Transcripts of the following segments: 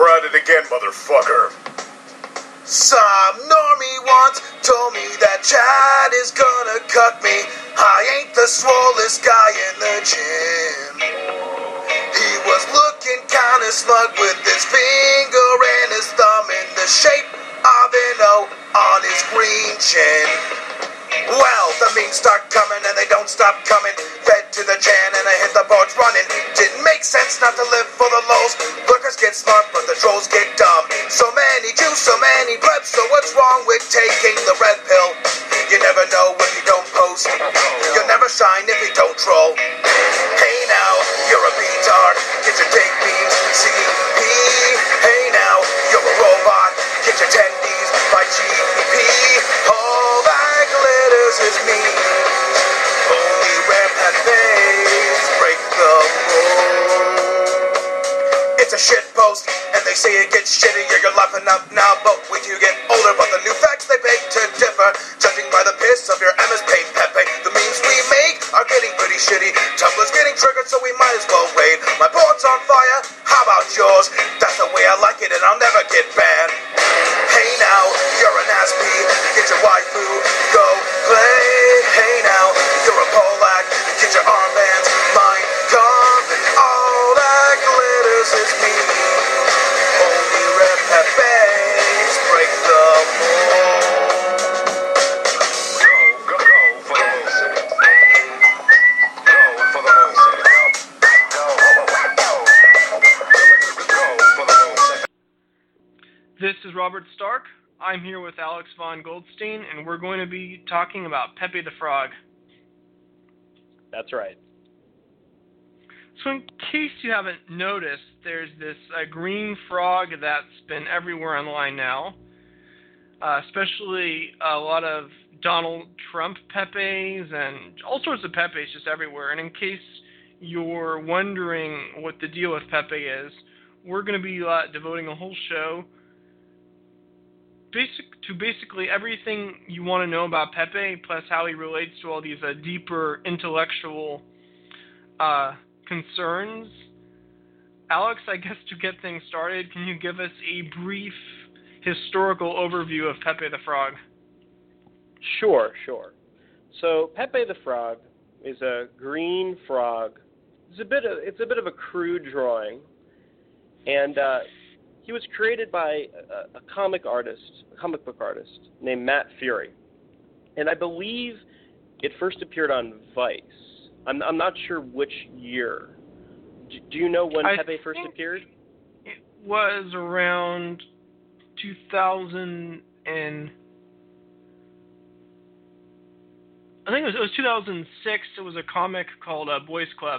We're at it again, motherfucker. Some normie once told me that Chad is gonna cut me. I ain't the swollest guy in the gym. He was looking kinda smug with his finger and his thumb in the shape of an O on his green chin. Well, the memes start coming and they don't stop coming. Fed to the chan and I hit the boards running. Didn't make sense not to live for the lows. Lurkers get smart but the trolls get dumb. So many Jews, so many plebs. So what's wrong with taking the red pill? You never know if you don't post. You'll never shine if you don't troll. Hey now, you're a retard. Get your take memes, CP. Hey now, you're a robot. Get your tendies by GP. All that glitters is me. Only rare Pepe's break the mold. It's a shit post, and they say it gets shittier. You're laughing up now, but wait till you get older. But the new facts they beg to differ. Judging by the piss of your MS Paint Pepe, the memes we make are getting pretty shitty. Tumblr's getting triggered, so we might as well raid. My board's on fire, how about yours? That's the way I like it, and I'll never get banned. Hey now, you're an ass-pee. Get your waifu, go play. Hey now, you're a Polak. Get your armbands, mine gone. All that glitters is me. Only Rep Pepe's break the mold. Go for the moon. Go for the moon. Go for the moon. This is Robert Stark. I'm here with Alex Von Goldstein, and we're going to be talking about Pepe the Frog. That's right. So in case you haven't noticed, there's this green frog that's been everywhere online now, especially a lot of Donald Trump Pepes and all sorts of Pepes just everywhere. And in case you're wondering what the deal with Pepe is, we're going to be devoting a whole show to basically everything you want to know about Pepe, plus how he relates to all these deeper intellectual concerns. Alex, I guess to get things started, can you give us a brief historical overview of Pepe the Frog? Sure. So Pepe the Frog is a green frog. It's a bit of a crude drawing, and he was created by a comic book artist named Matt Fury, and I believe it first appeared on Vice. I'm not sure which year. Do you know when Pepe first appeared? It was around 2000 and I think it was 2006. It was a comic called Boys Club.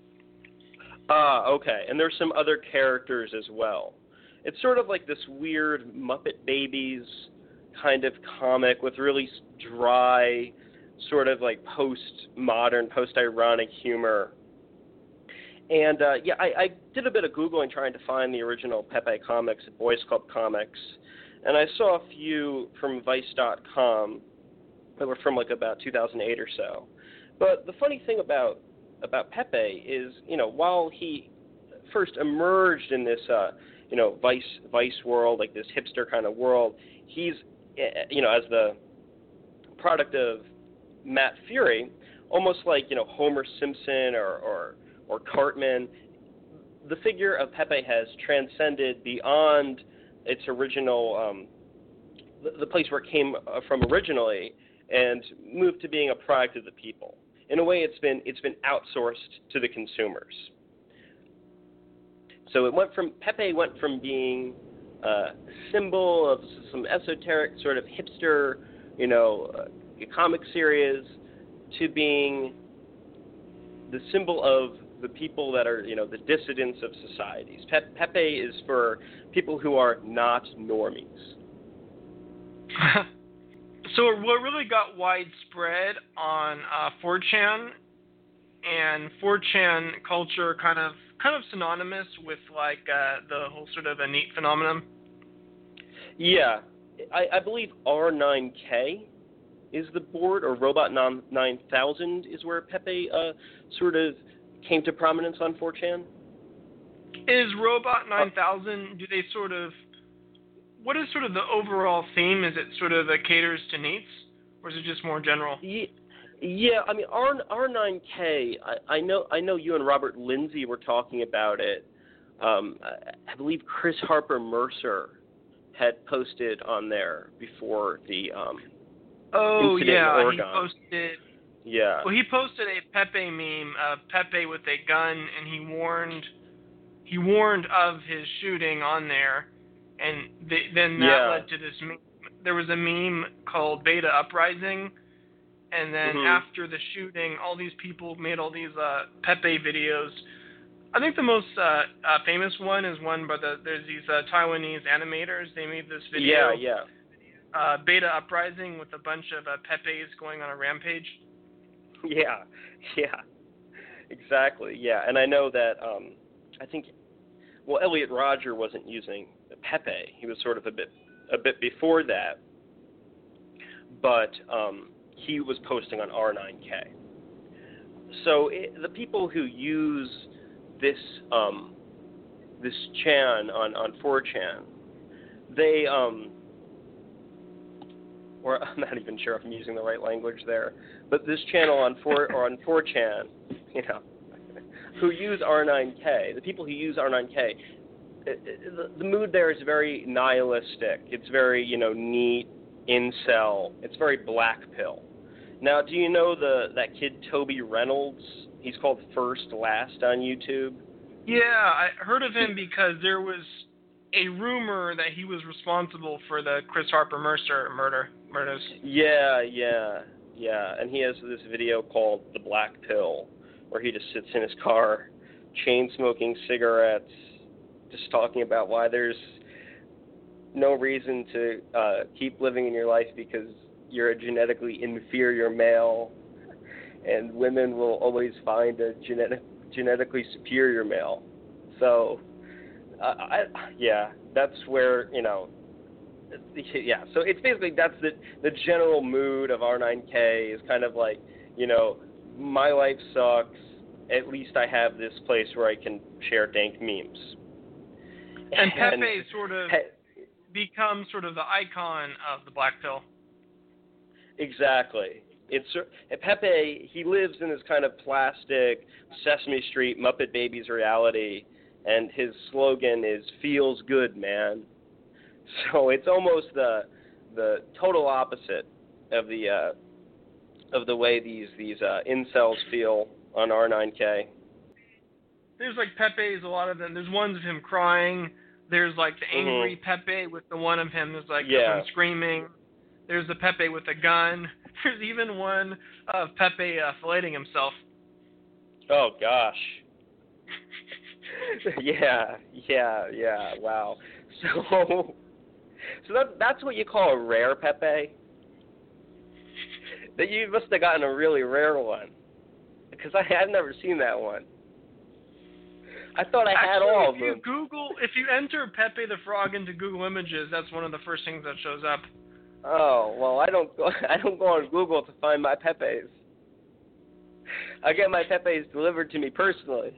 Okay. And there's some other characters as well. It's sort of like this weird Muppet Babies kind of comic with really dry, sort of like post-modern, post-ironic humor. And I did a bit of Googling trying to find the original Pepe comics at Boys Club Comics, and I saw a few from Vice.com that were from like about 2008 or so. But the funny thing about Pepe is, while he first emerged in this, Vice world, like this hipster kind of world, he's, as the product of Matt Fury, almost like, Homer Simpson or Cartman, the figure of Pepe has transcended beyond its original, the place where it came from originally, and moved to being a product of the people. In a way, it's been outsourced to the consumers. So Pepe went from being a symbol of some esoteric sort of hipster, comic series, to being the symbol of the people that are, the dissidents of societies. Pepe is for people who are not normies. So what really got widespread on 4chan, and 4chan culture kind of synonymous with like the whole sort of innate phenomenon? Yeah. I believe R9K is the board, or Robot 9000 is where Pepe sort of came to prominence on 4chan. Is Robot 9000, do they sort of, what is sort of the overall theme? Is it sort of caters to NEETs, or is it just more general? Yeah, I mean R9K. I know you and Robert Lindsay were talking about it. I believe Chris Harper Mercer had posted on there before the incident in Oregon. He posted. Yeah. Well, he posted a Pepe meme of Pepe with a gun, and he warned of his shooting on there, and then that led to this meme. There was a meme called Beta Uprising, and then after the shooting, all these people made all these Pepe videos. I think the most famous one is one by there's these Taiwanese animators. They made this video. Beta Uprising with a bunch of Pepes going on a rampage. Yeah, exactly. Yeah, and I know that I think Elliot Rodger wasn't using Pepe. He was sort of a bit before that, but he was posting on R9K. So the people who use this Chan on 4chan, they or I'm not even sure if I'm using the right language there, but this channel on 4chan, you know, who use R9K, the people who use R9K, the mood there is very nihilistic. It's very, NEET, incel. It's very black pill. Now, do you know that kid Toby Reynolds? He's called First Last on YouTube. Yeah, I heard of him because there was a rumor that he was responsible for the Chris Harper Mercer murders. Yeah. And he has this video called The Black Pill, where he just sits in his car, chain smoking cigarettes, just talking about why there's no reason to keep living in your life because you're a genetically inferior male, and women will always find a genetically superior male. So, that's where, yeah. So it's basically, that's the general mood of R9K is kind of like, my life sucks, at least I have this place where I can share dank memes. And Pepe sort of becomes sort of the icon of the black pill. Exactly. Pepe, he lives in this kind of plastic Sesame Street Muppet Babies reality, and his slogan is "Feels good, man." So it's almost the total opposite of the way these incels feel on R9K. There's like Pepe's, a lot of them. There's ones of him crying. There's like the angry Pepe with the one of him. There's like him screaming. There's the Pepe with a gun. There's even one of Pepe filleting himself. Oh gosh. Yeah. Wow. So that's what you call a rare Pepe. That you must have gotten a really rare one, because I've never seen that one. I thought I had all of them. If you enter Pepe the Frog into Google Images, that's one of the first things that shows up. Oh, well, I don't go on Google to find my Pepes. I get my Pepes delivered to me personally.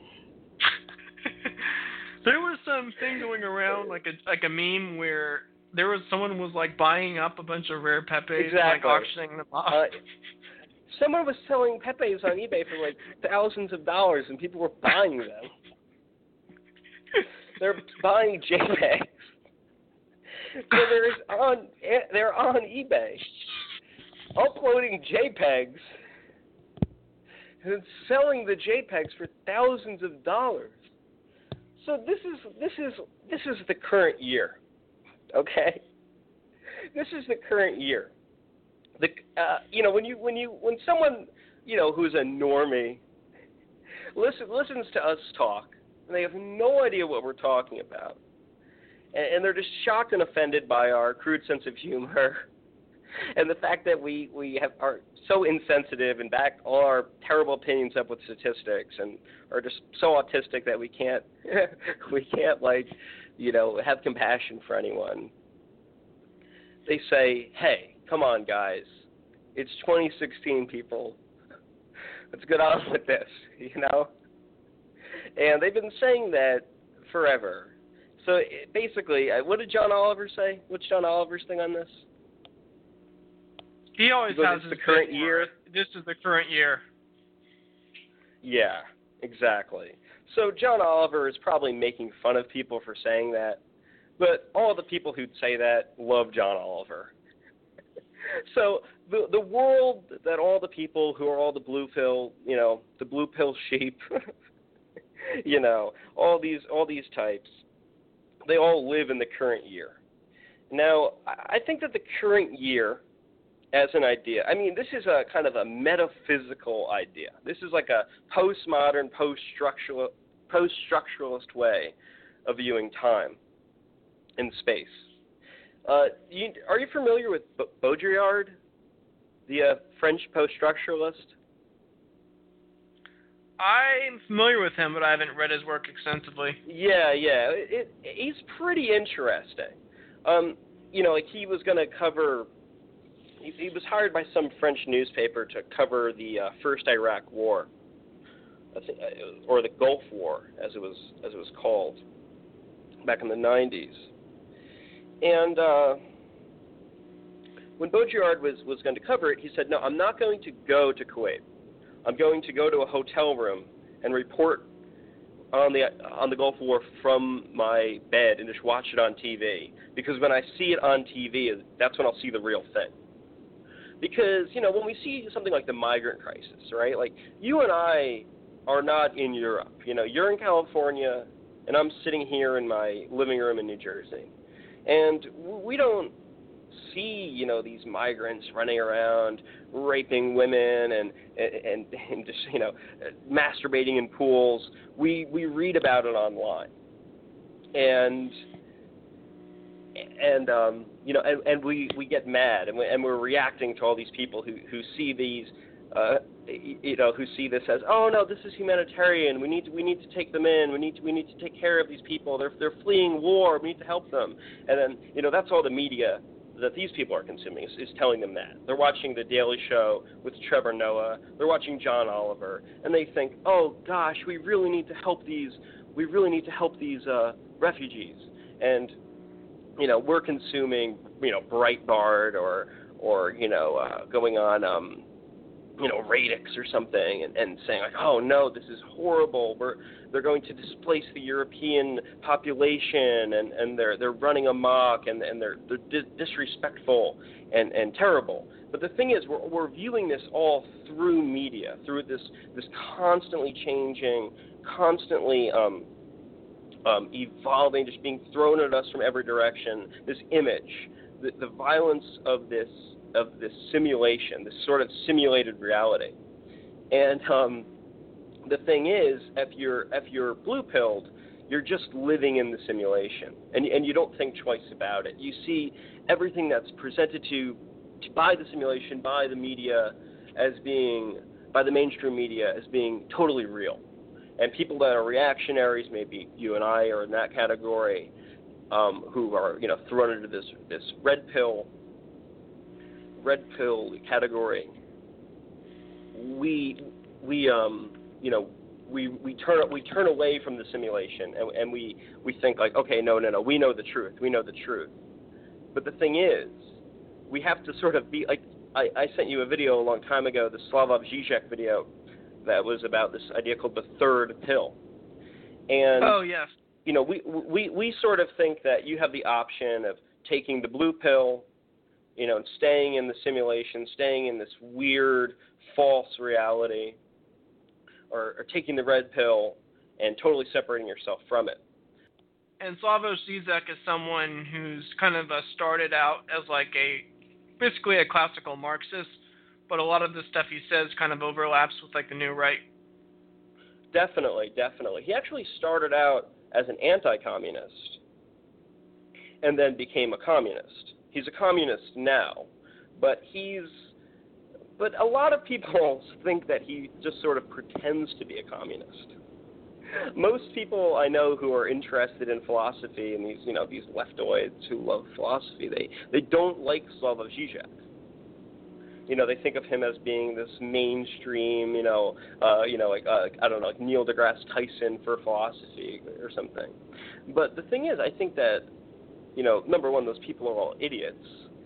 There was some thing going around, like a meme where someone was like buying up a bunch of rare Pepes, like auctioning them off. Someone was selling Pepes on eBay for like thousands of dollars, and people were buying them. They're buying JPEGs. So they're on eBay, uploading JPEGs and then selling the JPEGs for thousands of dollars. So this is the current year, okay? This is the current year. When someone who's a normie listens to us talk, and they have no idea what we're talking about, and they're just shocked and offended by our crude sense of humor, and the fact that we are so insensitive and back all our terrible opinions up with statistics, and are just so autistic that we can't have compassion for anyone. They say, "Hey, come on, guys, it's 2016, people. Let's get on with this," And they've been saying that forever. So basically, what did John Oliver say? What's John Oliver's thing on this? He always has the current year. This is the current year. Yeah, exactly. So John Oliver is probably making fun of people for saying that, but all the people who'd say that love John Oliver. So the world that all the people who are all the blue pill, the blue pill sheep, all these types, they all live in the current year. Now, I think that the current year, as an idea, I mean, this is a kind of a metaphysical idea. This is like a postmodern, post-structuralist way of viewing time in space. Are you familiar with Baudrillard, the French post-structuralist? I'm familiar with him, but I haven't read his work extensively. Yeah. He's pretty interesting. He was going to cover. He was hired by some French newspaper to cover the first Iraq War, or the Gulf War, as it was called, back in the 90s. And when Baudrillard was going to cover it, he said, "No, I'm not going to go to Kuwait. I'm going to go to a hotel room and report on the Gulf War from my bed and just watch it on TV. Because when I see it on TV, that's when I'll see the real thing." Because, when we see something like the migrant crisis, right? Like, you and I are not in Europe. You're in California, and I'm sitting here in my living room in New Jersey. And we don't see, these migrants running around raping women and just, masturbating in pools. We read about it online. And we get mad, and we're reacting to all these people who see these, who see this as, oh no, this is humanitarian. We need to take them in. We need to take care of these people. They're fleeing war. We need to help them. And then that's all the media that these people are consuming is telling them that. They're watching The Daily Show with Trevor Noah. They're watching John Oliver, and they think, oh gosh, we really need to help these. We really need to help these refugees. And we're consuming, Breitbart or going on, Radix or something and saying like, oh no, this is horrible. They're going to displace the European population and they're running amok and they're disrespectful and terrible. But the thing is, we're viewing this all through media, through this constantly changing, constantly evolving, just being thrown at us from every direction, this image, the violence of this simulation, this sort of simulated reality. And the thing is, if you're blue-pilled, you're just living in the simulation, and you don't think twice about it. You see everything that's presented to you by the simulation, by the media, by the mainstream media, as being totally real. And people that are reactionaries, maybe you and I are in that category, who are thrown into this red pill category. We turn away from the simulation and we think like, okay, no, we know the truth. But the thing is, we have to sort of be like, I sent you a video a long time ago, the Slavoj Žižek video, that was about this idea called the third pill. And oh yes, we sort of think that you have the option of taking the blue pill, and staying in the simulation, staying in this weird false reality, or taking the red pill and totally separating yourself from it. And Slavoj Žižek is someone who's kind of started out as basically a classical Marxist, but a lot of the stuff he says kind of overlaps with the new right. Definitely. He actually started out as an anti-communist and then became a communist. He's a communist now, but a lot of people think that he just sort of pretends to be a communist. Most people I know who are interested in philosophy and these leftoids who love philosophy, they don't like Slavoj Žižek. They think of him as being this mainstream, like I don't know, like Neil deGrasse Tyson for philosophy or something. But the thing is, I think that, number one, those people are all idiots,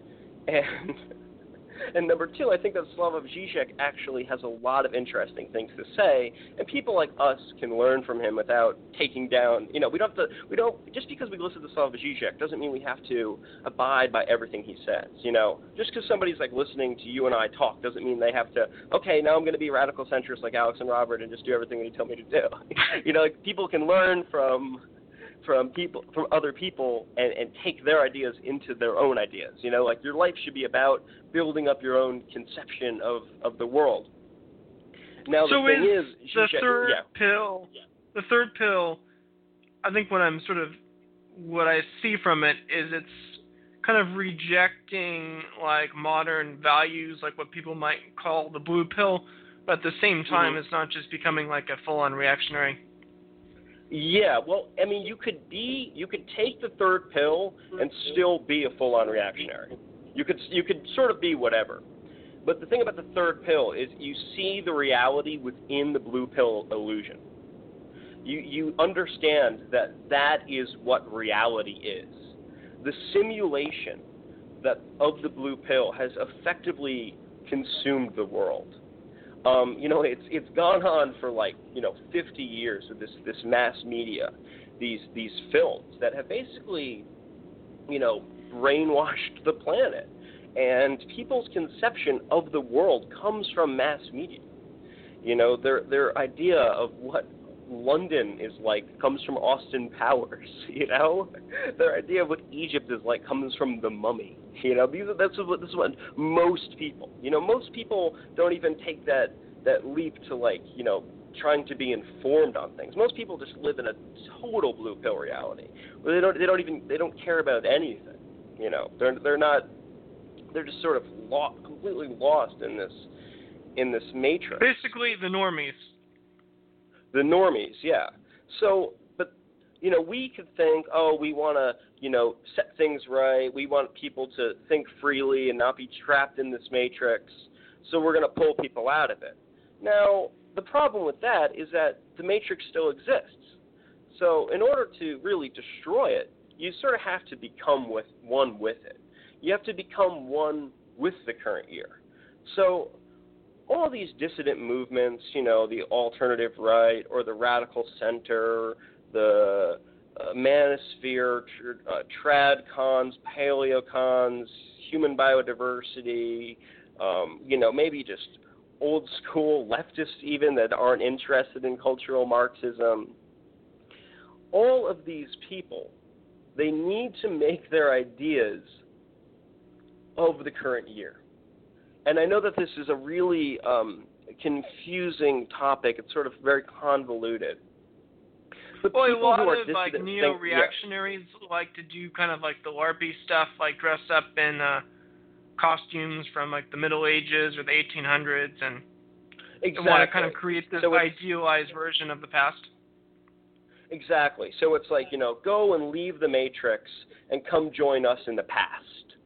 and number two, I think that Slavoj Žižek actually has a lot of interesting things to say, and people like us can learn from him without taking down. Just because we listen to Slavoj Žižek doesn't mean we have to abide by everything he says. Just because somebody's like listening to you and I talk doesn't mean they have to. Okay, now I'm going to be radical centrist like Alex and Robert and just do everything that he tell me to do. Like people can learn from other people and take their ideas into their own ideas. Like your life should be about building up your own conception of the world. Now so the thing is the third pill. The third pill, I think what I see from it is it's kind of rejecting like modern values, like what people might call the blue pill, but at the same time it's not just becoming like a full-on reactionary. Yeah, well, I mean, you could take the third pill and still be a full-on reactionary. You could sort of be whatever. But the thing about the third pill is you see the reality within the blue pill illusion. You understand that is what reality is. The simulation of the blue pill has effectively consumed the world. It's gone on for 50 years with this mass media, these films that have basically, brainwashed the planet, and people's conception of the world comes from mass media. Their idea of what London is like comes from Austin Powers. Their idea of what Egypt is like comes from The Mummy. This is what most people. Most people don't even take that leap to trying to be informed on things. Most people just live in a total blue pill reality where they don't care about anything. They're just sort of completely lost in this matrix. Basically, the normies. The normies, yeah. So, but we could think, we want to, set things right. We want people to think freely and not be trapped in this matrix. So we're going to pull people out of it. Now, the problem with that is that the matrix still exists. So in order to really destroy it, you sort of have to become one with it. You have to become one with the current year. So all these dissident movements, the alternative right or the radical center, the manosphere, tradcons, paleocons, human biodiversity, maybe just old school leftists even that aren't interested in cultural Marxism. All of these people, they need to make their ideas of the current year. And I know that this is a really confusing topic. It's sort of very convoluted. But a lot of dissident neo-reactionaries like to do kind of like the LARPy stuff, like dress up in costumes from like the Middle Ages or the 1800s, and want to kind of create this idealized version of the past. Exactly. So it's like, go and leave the matrix and come join us in the past.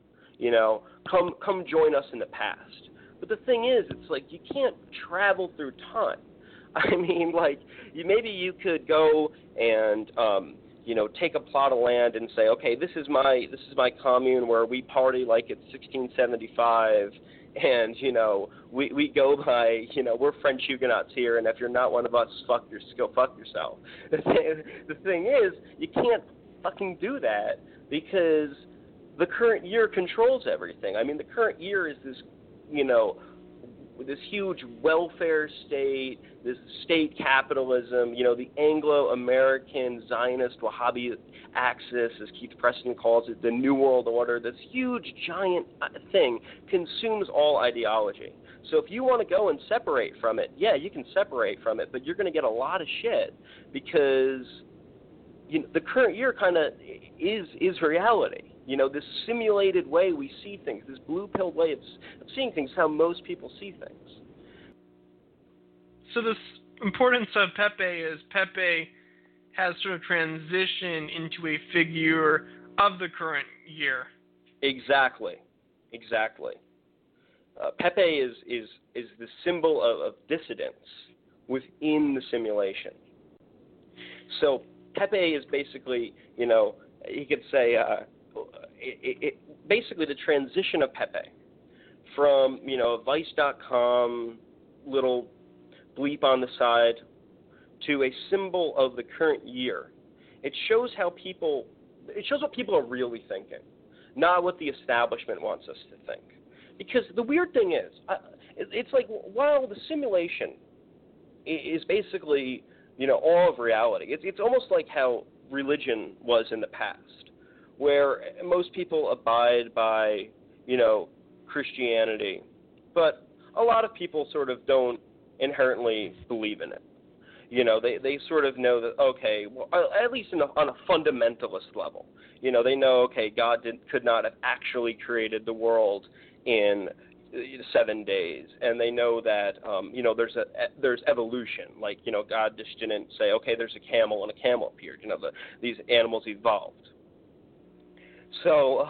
Come join us in the past. But the thing is, it's like you can't travel through time. I mean, maybe you could go and take a plot of land and say, okay, this is my commune where we party like it's 1675, and we go by we're French Huguenots here, and if you're not one of us, go fuck yourself. The thing is, you can't fucking do that because the current year controls everything. I mean, the current year is this this huge welfare state, this state capitalism, the Anglo-American Zionist Wahhabi axis, as Keith Preston calls it, the New World Order, this huge, giant thing consumes all ideology. So if you want to go and separate from it, yeah, you can separate from it, but you're going to get a lot of shit because the current year kind of is reality. This simulated way we see things, this blue-pilled way of seeing things, how most people see things. So this importance of Pepe is Pepe has sort of transitioned into a figure of the current year. Exactly. Pepe is the symbol of dissidence within the simulation. So Pepe is basically, you could say, basically the transition of Pepe from, Vice.com little bleep on the side to a symbol of the current year. It shows what people are really thinking, not what the establishment wants us to think. Because the weird thing is, it's like, while the simulation is basically, all of reality, it's almost like how religion was in the past, where most people abide by, Christianity, but a lot of people sort of don't inherently believe in it. They sort of know that, okay, well, at least on a fundamentalist level, they know, okay, God could not have actually created the world in 7 days, and they know that, there's evolution. Like, God just didn't say, okay, there's a camel and a camel appeared. These animals evolved. So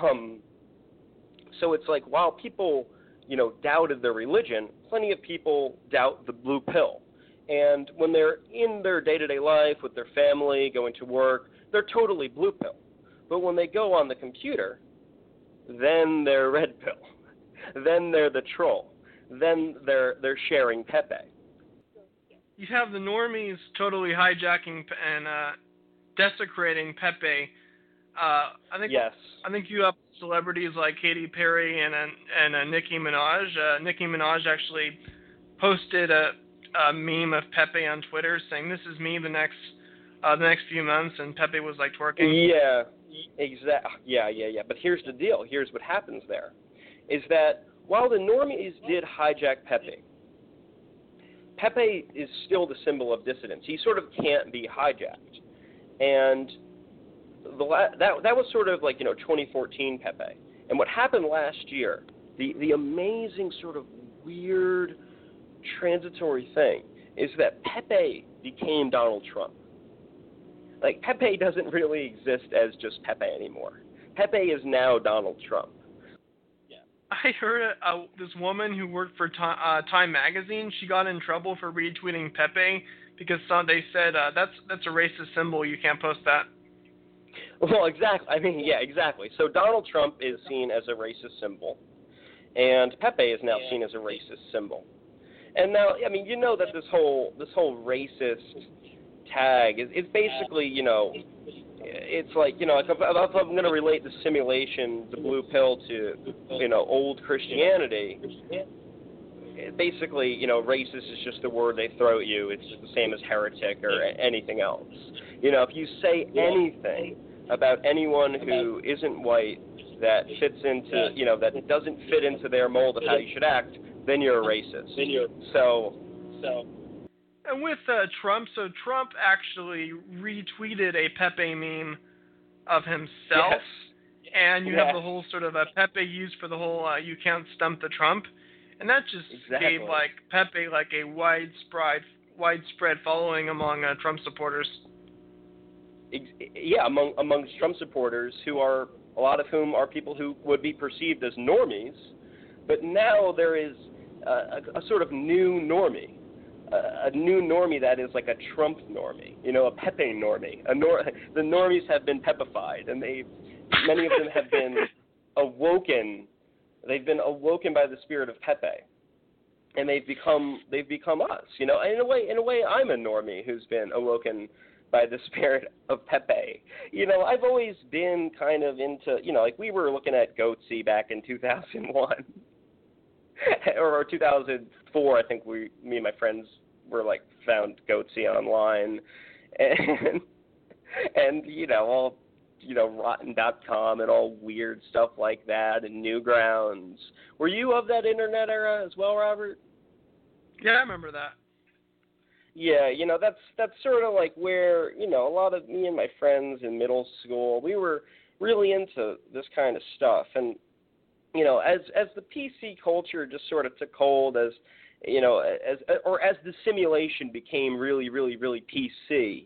it's like, while people, doubted their religion, plenty of people doubt the blue pill. And when they're in their day-to-day life with their family, going to work, they're totally blue pill. But when they go on the computer, then they're red pill. Then they're the troll. Then they're sharing Pepe. You have the normies totally hijacking and desecrating Pepe. Yes. I think you have celebrities like Katy Perry and Nicki Minaj. Nicki Minaj actually posted a meme of Pepe on Twitter saying, "This is me the next few months," and Pepe was like twerking. Yeah, exactly. Yeah. But here's the deal. Here's what happens there, is that while the normies did hijack Pepe, Pepe is still the symbol of dissidence. He sort of can't be hijacked, and that was sort of like 2014 Pepe. And what happened last year, the amazing sort of weird transitory thing, is that Pepe became Donald Trump. Like, Pepe doesn't really exist as just Pepe anymore. Pepe is now Donald Trump. Yeah. I heard this woman who worked for Time Magazine, she got in trouble for retweeting Pepe because they said, that's a racist symbol, you can't post that. Well, exactly. I mean, yeah, exactly. So Donald Trump is seen as a racist symbol, and Pepe is now seen as a racist symbol. And now, I mean, that this whole racist tag is basically, it's like, if I'm going to relate the simulation, the blue pill, to, old Christianity, basically, racist is just the word they throw at you. It's the same as heretic or anything else. If you say anything about anyone who isn't white that fits into, that doesn't fit into their mold of how you should act, then you're a racist. So. And with Trump, so Trump actually retweeted a Pepe meme of himself. Yes. And you have the whole sort of Pepe used for the whole you can't stump the Trump. And that just gave Pepe a widespread following among Trump supporters. Yeah, amongst Trump supporters, a lot of whom are people who would be perceived as normies, but now there is a sort of new normie, a new normie that is like a Trump normie, a Pepe normie. The normies have been Pepified, and many of them have been awoken. They've been awoken by the spirit of Pepe, and they've become us. In a way, I'm a normie who's been awoken by the spirit of Pepe. I've always been kind of into, like we were looking at Goatsy back in 2001 or 2004. I think me and my friends were found Goatsy online, and all. Rotten.com and all weird stuff like that, and Newgrounds. Were you of that internet era as well, Robert? Yeah, I remember that. Yeah, that's sort of like where, a lot of me and my friends in middle school, we were really into this kind of stuff. And, as the PC culture just sort of took hold, as the simulation became really, really, really PC,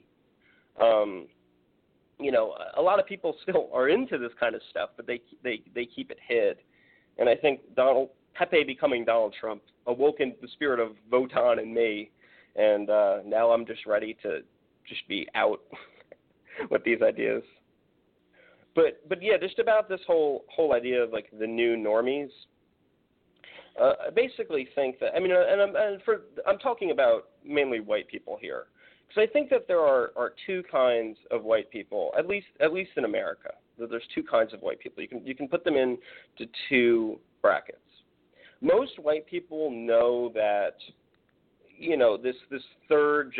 a lot of people still are into this kind of stuff, but they keep it hid. And I think Donald Pepe becoming Donald Trump awoken the spirit of Votan in me, and now I'm just ready to just be out with these ideas. But yeah, just about this whole idea of like the new normies. I basically think that, I mean, I'm talking about mainly white people here, because I think that there are two kinds of white people, at least in America. That there's two kinds of white people. You can put them into two brackets. Most white people know that, you know, this third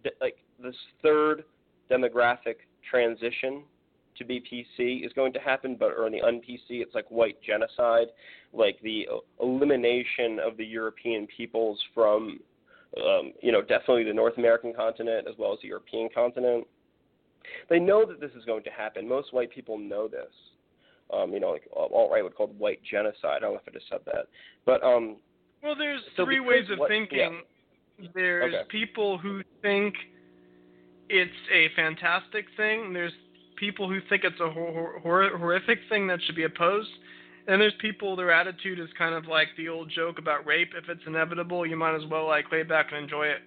demographic transition to be PC is going to happen, or in the un-PC, it's like white genocide, like the elimination of the European peoples from, definitely the North American continent as well as the European continent. They know that this is going to happen. Most white people know this. Like alt-right would call it white genocide. I don't know if I just said that. But well, there's three ways of thinking. Yeah. There's people who think it's a fantastic thing. There's people who think it's a horrific thing that should be opposed. And there's people, their attitude is kind of like the old joke about rape. If it's inevitable, you might as well like lay back and enjoy it.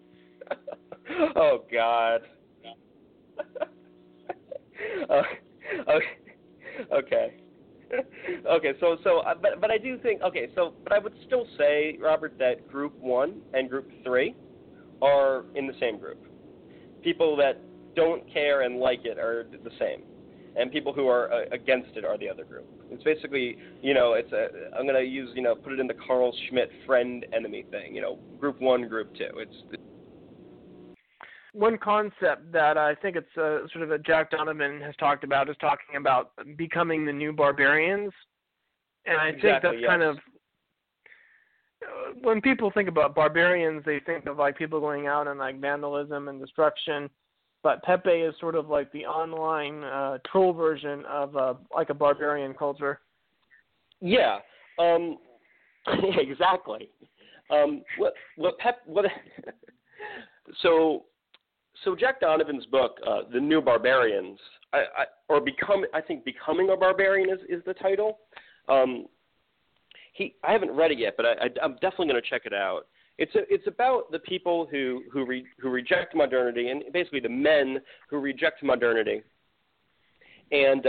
Oh, God. Okay. But I do think, but I would still say, Robert, that Group 1 and Group 3 are in the same group. People that don't care and like it are the same, and people who are against it are the other group. It's basically, I'm going to use, put it in the Carl Schmitt friend-enemy thing, Group 1, Group 2. One concept that I think it's sort of that Jack Donovan has talked about is talking about becoming the new barbarians. And I think that's kind of, when people think about barbarians, they think of like people going out and like vandalism and destruction. But Pepe is sort of like the online troll version of like a barbarian culture. Yeah, exactly. So Jack Donovan's book, The New Barbarians, Becoming a Barbarian is the title. I haven't read it yet, but I'm definitely going to check it out. It's about the people who reject modernity, and basically the men who reject modernity, and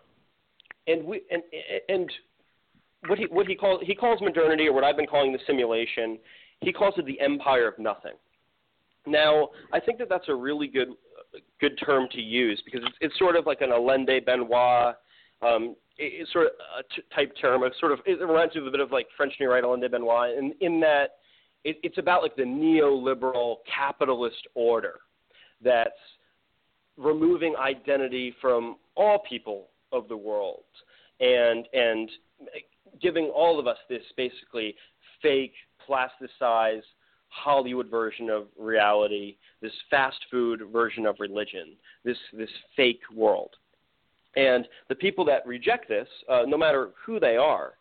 what he calls modernity, or what I've been calling the simulation, he calls it the empire of nothing. Now, I think that that's a really good term to use, because it's sort of like an Alain de Benoit it's sort of a type term. It reminds me of a bit of like French New Right, Alain de Benoit, in that it's about like the neoliberal capitalist order that's removing identity from all people of the world and giving all of us this basically fake, plasticized Hollywood version of reality, this fast food version of religion, this fake world. And the people that reject this, no matter who they are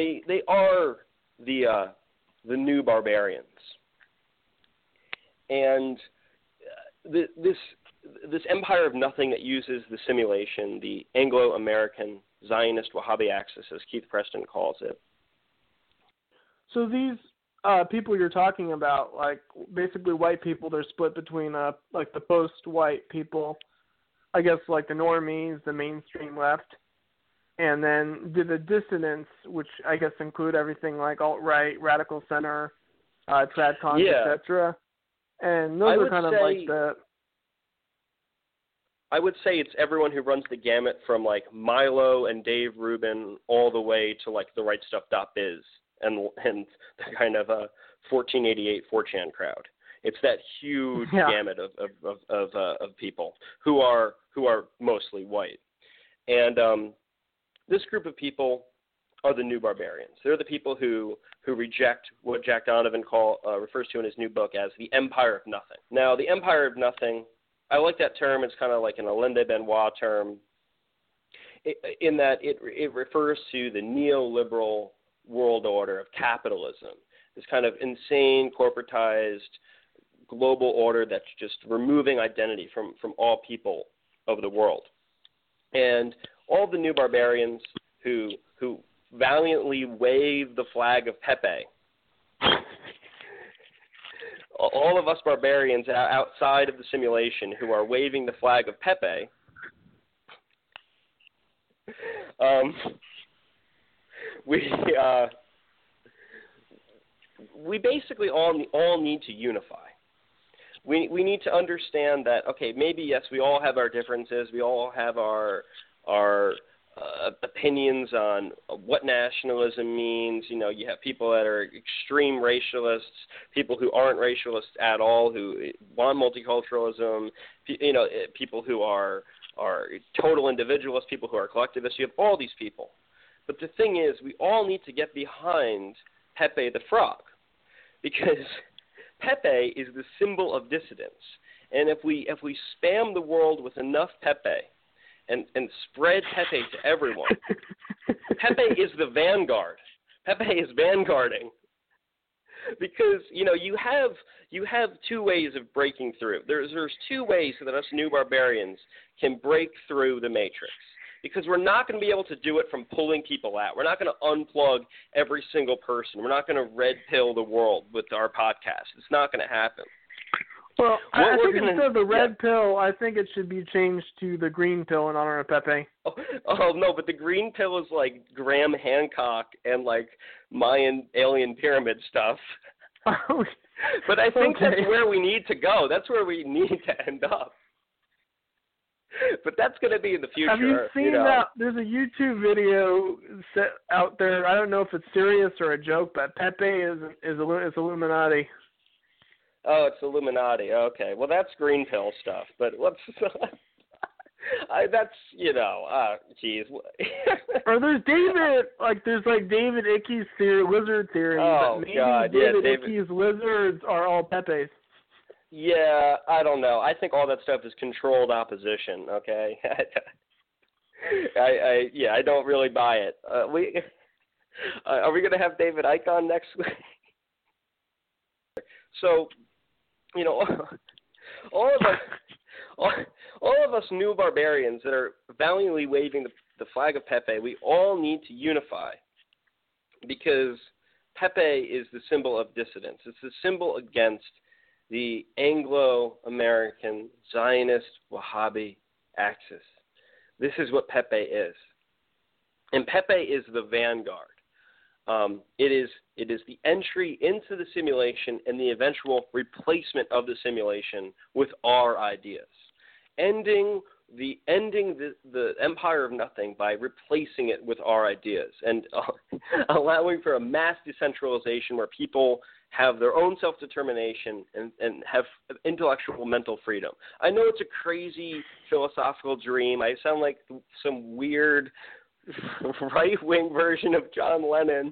the new barbarians. And this empire of nothing that uses the simulation, the Anglo-American Zionist Wahhabi axis, as Keith Preston calls it. So these people you're talking about, like basically white people, they're split between like the post-white people, I guess like the normies, the mainstream left, and then the dissidents, which I guess include everything like alt-right, radical center, tradcon, etc. And those are kind of like the... I would say it's everyone who runs the gamut from like Milo and Dave Rubin all the way to like the rightstuff.biz and the kind of 1488 4chan crowd. It's that huge gamut of people who are mostly white. And this group of people are the new barbarians. They're the people who reject what Jack Donovan refers to in his new book as the empire of nothing. Now, the empire of nothing, I like that term. It's kind of like an Alain de Benoit term, in that it refers to the neoliberal world order of capitalism, this kind of insane corporatized global order that's just removing identity from all people of the world. And all the new barbarians who valiantly wave the flag of Pepe. All of us barbarians outside of the simulation who are waving the flag of Pepe, we basically all need to unify. We need to understand that, okay, maybe, yes, we all have our differences. We all have our opinions on what nationalism means. You know, you have people that are extreme racialists, people who aren't racialists at all, who want multiculturalism, you know, people who are total individualists, people who are collectivists. You have all these people. But the thing is, we all need to get behind Pepe the Frog, because Pepe is the symbol of dissidence. And if we spam the world with enough Pepe and spread Pepe to everyone, Pepe is the vanguard. Pepe is vanguarding. Because, you know, you have two ways of breaking through. There's two ways that us new barbarians can break through the matrix. Because we're not going to be able to do it from pulling people out. We're not going to unplug every single person. We're not going to red pill the world with our podcast. It's not going to happen. Well, I think instead of the red pill, I think it should be changed to the green pill in honor of Pepe. Oh no, but the green pill is like Graham Hancock and like Mayan alien pyramid stuff. But I think that's where we need to go. That's where we need to end up. But that's going to be in the future. Have you seen that? There's a YouTube video set out there. I don't know if it's serious or a joke, but Pepe is Illuminati. Oh, it's Illuminati. Okay, well that's green pill stuff. But let's. That's geez. Or there's David Ickey's theory, lizard theory. Oh maybe God, David Ickey's lizards are all Pepe's. Yeah, I don't know. I think all that stuff is controlled opposition. Okay, I don't really buy it. Are we going to have David Icke on next week? So, you know, all of us new barbarians that are valiantly waving the flag of Pepe, we all need to unify, because Pepe is the symbol of dissidence. It's the symbol against the Anglo-American Zionist Wahhabi axis. This is what Pepe is. And Pepe is the vanguard. It is the entry into the simulation and the eventual replacement of the simulation with our ideas. Ending the empire of nothing by replacing it with our ideas and allowing for a mass decentralization where people have their own self-determination and have intellectual mental freedom. I know it's a crazy philosophical dream. I sound like some weird right-wing version of John Lennon.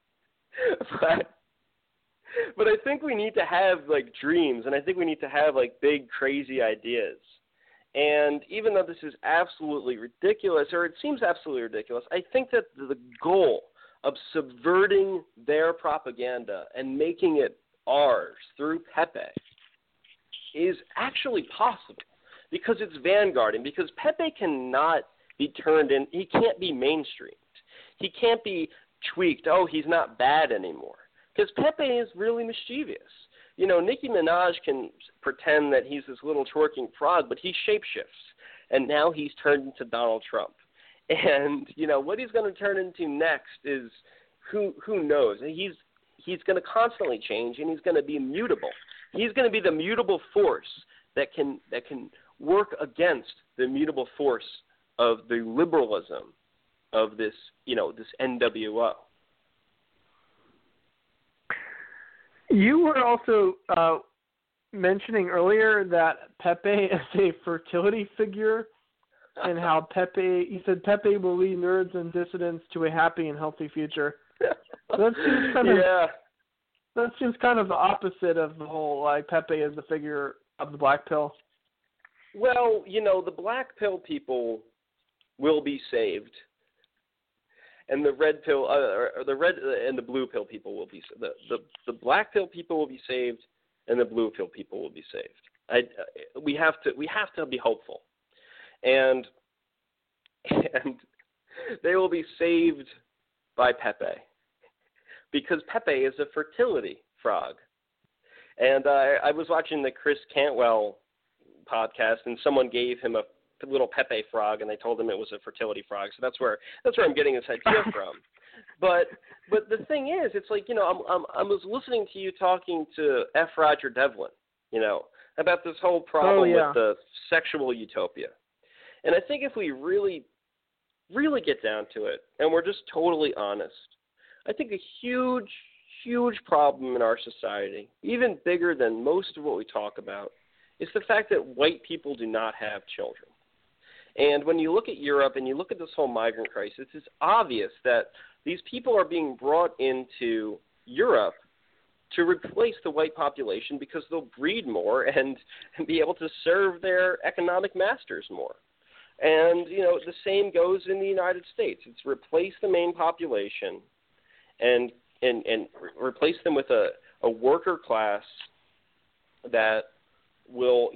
But I think we need to have, like, dreams, and I think we need to have, like, big, crazy ideas. And even though this is absolutely ridiculous, or it seems absolutely ridiculous, I think that the goal of subverting their propaganda and making it ours through Pepe is actually possible, because it's vanguarding, because Pepe cannot be turned in, he can't be mainstreamed. He can't be tweaked, oh, he's not bad anymore, because Pepe is really mischievous. You know, Nicki Minaj can pretend that he's this little twerking frog, but he shapeshifts, and now he's turned into Donald Trump. And, you know, what he's going to turn into next is who knows. He's going to constantly change, and he's going to be immutable. He's going to be the mutable force that can work against the mutable force of the liberalism of this, you know, this NWO. You were also mentioning earlier that Pepe is a fertility figure, and how you said Pepe will lead nerds and dissidents to a happy and healthy future. That seems kind of the opposite of the whole, like, Pepe is the figure of the black pill. Well, you know, the black pill people will be saved, and the red pill, or the red and the blue pill people will be the black pill people will be saved, and the blue pill people will be saved. We have to be hopeful, and they will be saved by Pepe, because Pepe is a fertility frog. And I was watching the Chris Cantwell podcast, and someone gave him a little Pepe frog, and they told him it was a fertility frog. So that's where I'm getting this idea from. But the thing is, it's like, I was listening to you talking to F. Roger Devlin, about this whole problem with the sexual utopia. And I think if we really, really get down to it, and we're just totally honest, I think a huge, huge problem in our society, even bigger than most of what we talk about, is the fact that white people do not have children. And when you look at Europe and you look at this whole migrant crisis, it's obvious that these people are being brought into Europe to replace the white population because they'll breed more and be able to serve their economic masters more. And, the same goes in the United States. It's replace the main population and replace them with a worker class that will,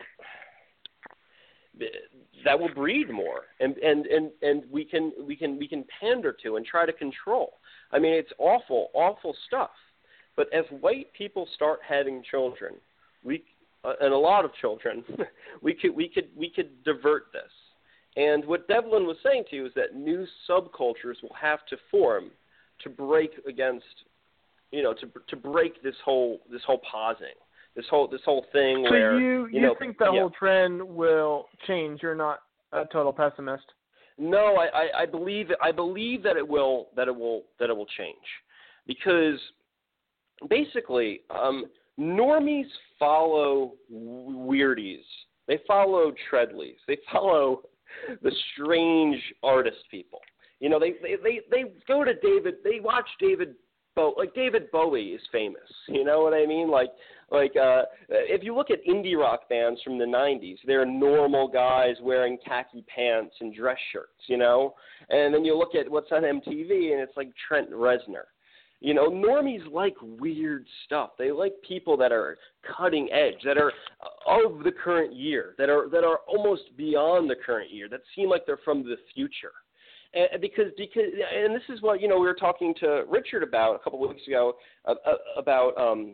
that will breed more, and we can pander to and try to control. I mean, it's awful stuff. But as white people start having children, and a lot of children, we could divert this. And what Devlin was saying to you is that new subcultures will have to form to break against, to break this whole pausing. This whole thing so where you think the whole trend will change? You're not a total pessimist. No, I believe that it will change, because basically normies follow weirdies. They follow treadlies. They follow the strange artist people. They go to David. They watch David. Like David Bowie is famous, you know what I mean? Like if you look at indie rock bands from the 90s, they're normal guys wearing khaki pants and dress shirts, And then you look at what's on MTV, and it's like Trent Reznor. Normies like weird stuff. They like people that are cutting edge, that are of the current year, that are almost beyond the current year, that seem like they're from the future. And because this is what we were talking to Richard about a couple of weeks ago about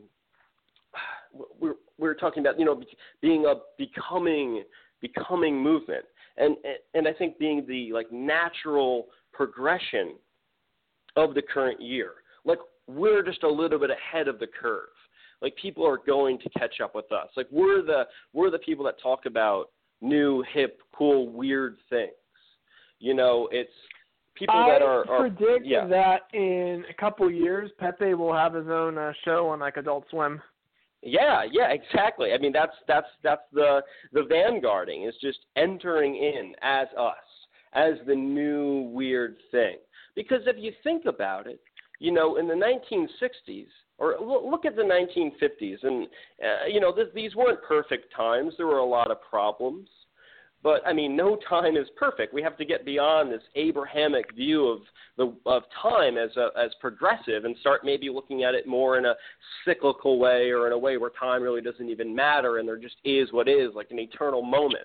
we were talking about being a becoming movement, and I think being the natural progression of the current year. Like, we're just a little bit ahead of the curve. Like, people are going to catch up with us. Like, we're the people that talk about new, hip, cool, weird things. It's people that are predict that in a couple years, Pepe will have his own show on Adult Swim. Yeah, exactly. I mean, that's the vanguarding, is just entering in as us, as the new weird thing. Because if you think about it, in the 1960s, or look at the 1950s, and these weren't perfect times. There were a lot of problems. But, I mean, no time is perfect. We have to get beyond this Abrahamic view of time as progressive and start maybe looking at it more in a cyclical way, or in a way where time really doesn't even matter and there just is what is, like an eternal moment.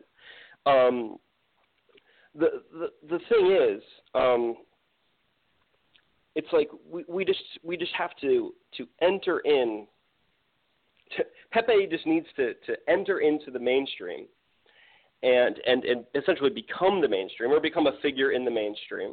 The thing is, it's like we just have to enter in. Pepe just needs to enter into the mainstream. And essentially become the mainstream, or become a figure in the mainstream.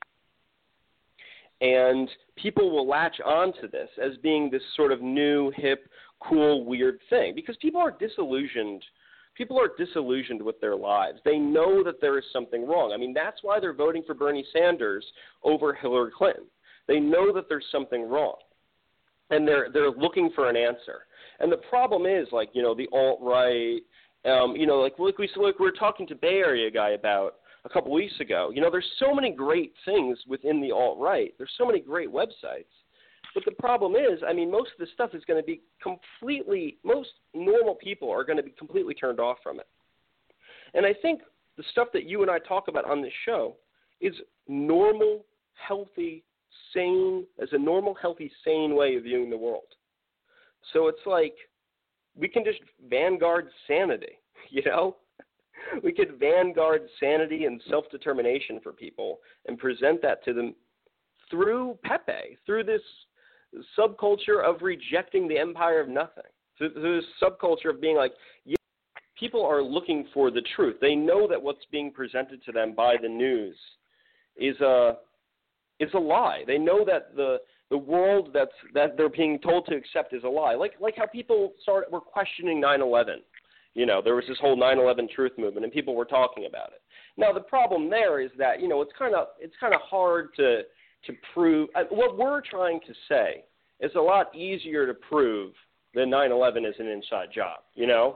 And people will latch on to this as being this sort of new, hip, cool, weird thing. Because people are disillusioned. People are disillusioned with their lives. They know that there is something wrong. I mean, that's why they're voting for Bernie Sanders over Hillary Clinton. They know that there's something wrong. And they're looking for an answer. And the problem is, the alt-right, like we were talking to Bay Area guy about a couple weeks ago. There's so many great things within the alt-right. There's so many great websites. But the problem is, I mean, most of the stuff is going to be most normal people are going to be completely turned off from it. And I think the stuff that you and I talk about on this show is normal, healthy, sane, as a normal, healthy, sane way of viewing the world. So it's like, we can just vanguard sanity, We could vanguard sanity and self-determination for people and present that to them through Pepe, through this subculture of rejecting the empire of nothing, through this subculture of being like, yeah, people are looking for the truth. They know that what's being presented to them by the news is a lie. They know that the world that they're being told to accept is a lie. Like how people were questioning 9/11. You know, there was this whole 9/11 truth movement, and people were talking about it. Now the problem there is that, you know, it's kind of hard to prove. What we're trying to say is a lot easier to prove than 9/11 is an inside job. You know,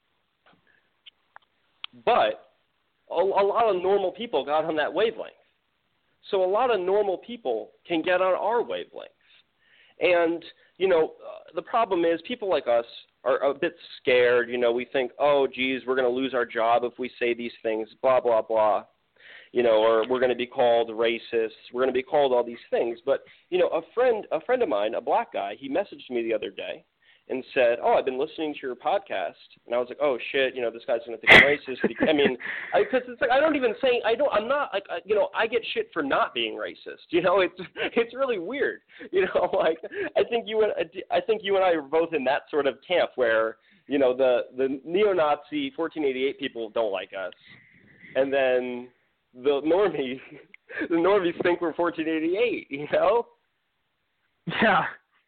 but a lot of normal people got on that wavelength. So a lot of normal people can get on our wavelength. And, you know, the problem is people like us are a bit scared. You know, we think, oh, geez, we're going to lose our job if we say these things, blah, blah, blah. You know, or we're going to be called racist. We're going to be called all these things. But, you know, a friend of mine, a black guy, he messaged me the other day and said, oh, I've been listening to your podcast. And I was like, oh, shit, you know, this guy's going to think I'm racist. I mean, because it's like, I'm not, like, you know, I get shit for not being racist. You know, it's really weird. You know, like, I think you and I are both in that sort of camp where, you know, the neo-Nazi 1488 people don't like us. And then the normies think we're 1488, you know? Yeah.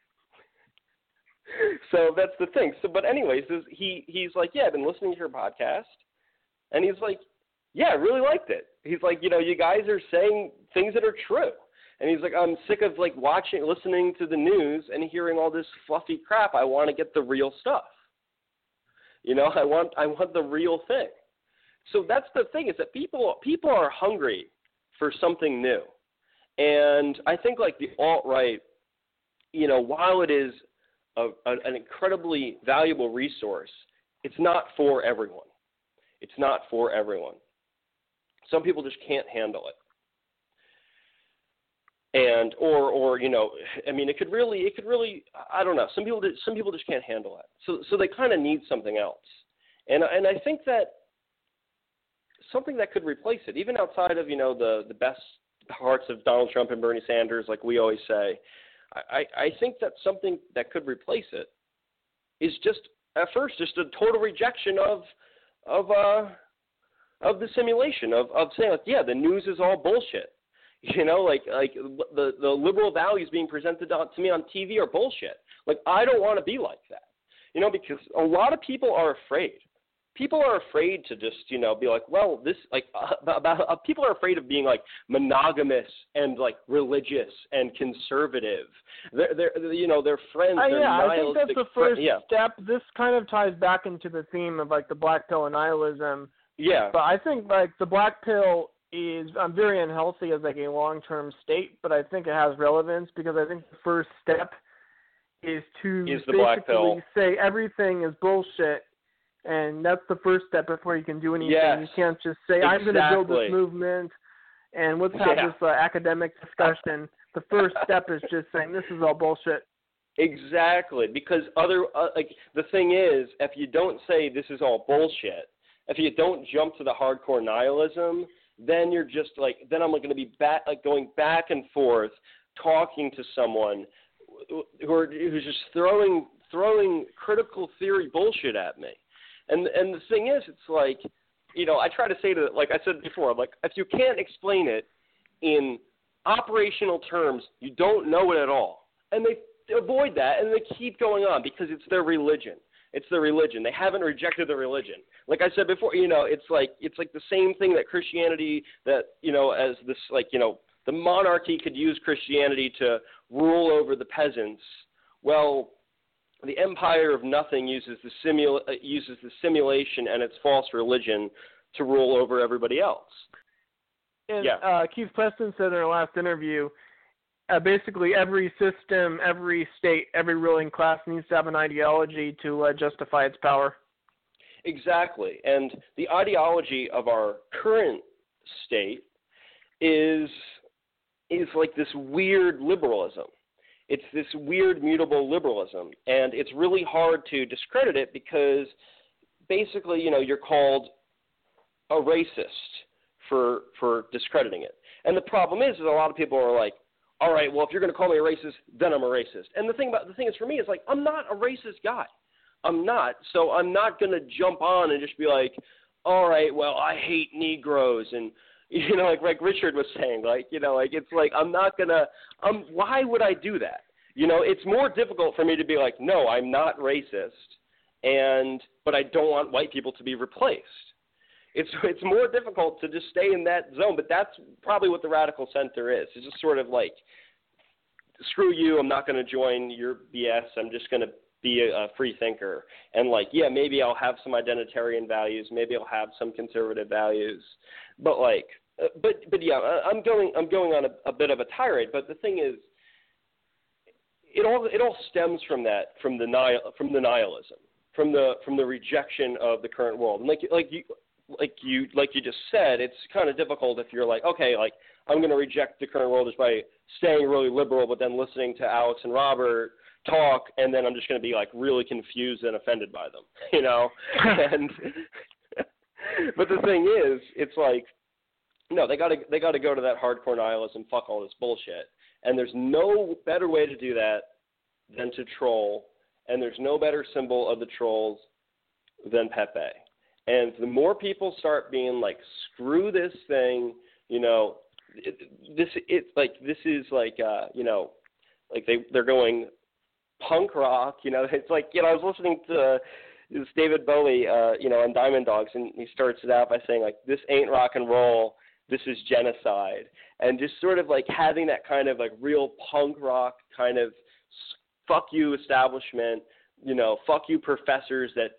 So that's the thing. So, but anyways, he's like, yeah, I've been listening to your podcast, and he's like, yeah, I really liked it. He's like, you know, you guys are saying things that are true, and he's like, I'm sick of like listening to the news and hearing all this fluffy crap. I want to get the real stuff. You know, I want the real thing. So that's the thing, is that people are hungry for something new, and I think like the alt-right, you know, while it is an incredibly valuable resource, it's not for everyone. It's not for everyone. Some people just can't handle it. And or you know, I mean, it could really I don't know. Some people just can't handle it. So they kind of need something else. And I think that something that could replace it, even outside of, you know, the best parts of Donald Trump and Bernie Sanders, like we always say, I think that something that could replace it is just, at first, just a total rejection of the simulation, of saying, like, yeah, the news is all bullshit. You know, like the liberal values being presented to me on TV are bullshit. Like, I don't want to be like that. You know, because a lot of people are afraid. People are afraid to just, you know, be like, well, this, like, people are afraid of being, like, monogamous and, like, religious and conservative. They're you know, their friends, they're nihilistic. I think that's the first step. This kind of ties back into the theme of, like, the black pill and nihilism. Yeah. But I think, like, the black pill is very unhealthy as, like, a long-term state, but I think it has relevance because I think the first step is to basically say everything is bullshit. And that's the first step before you can do anything. Yes. You can't just say, I'm going to build this movement, and let's have this academic discussion. The first step is just saying, this is all bullshit. Exactly, because like the thing is, if you don't say this is all bullshit, if you don't jump to the hardcore nihilism, then you're just like, then I'm going to be going back and forth, talking to someone who's just throwing critical theory bullshit at me. And the thing is, it's like, you know, I try to say to, like I said before, like, if you can't explain it in operational terms, you don't know it at all. And they avoid that, and they keep going on because it's their religion. It's their religion. They haven't rejected the religion. Like I said before, you know, it's like the same thing that Christianity, that, you know, as this, like, you know, the monarchy could use Christianity to rule over the peasants. Well, the empire of nothing uses the simulation and its false religion to rule over everybody else. And Keith Preston said in our last interview, basically every system, every state, every ruling class needs to have an ideology to justify its power. Exactly. And the ideology of our current state is like this weird liberalism. It's this weird mutable liberalism, and it's really hard to discredit it because basically, you know, you're called a racist for discrediting it. And the problem is a lot of people are like, all right, well, if you're going to call me a racist, then I'm a racist. And the thing is for me is like, I'm not a racist guy. I'm not. So I'm not going to jump on and just be like, all right, well, I hate Negroes. And, like Richard was saying, like, it's like, I'm not going to, why would I do that? It's more difficult for me to be like, no, I'm not racist. But I don't want white people to be replaced. It's more difficult to just stay in that zone, but that's probably what the radical center is. It's just sort of like, screw you, I'm not going to join your BS, I'm just going to be a free thinker. And like, yeah, maybe I'll have some identitarian values, maybe I'll have some conservative values, but like, but yeah, I'm going on a bit of a tirade. But the thing is, it all stems from the nihilism, from the rejection of the current world. And like you just said, it's kind of difficult if you're like, okay, like I'm going to reject the current world just by staying really liberal, but then listening to Alex and Robert talk, and then I'm just going to be like really confused and offended by them, And but the thing is, it's like, no, they got to go to that hardcore nihilism, fuck all this bullshit, and there's no better way to do that than to troll, and there's no better symbol of the trolls than Pepe. And the more people start being like, screw this thing, this is like, like they're going punk rock, it's like, I was listening to this David Bowie, on Diamond Dogs, and he starts it out by saying like, this ain't rock and roll, this is genocide. And just sort of like having that kind of like real punk rock kind of fuck you establishment, fuck you professors that,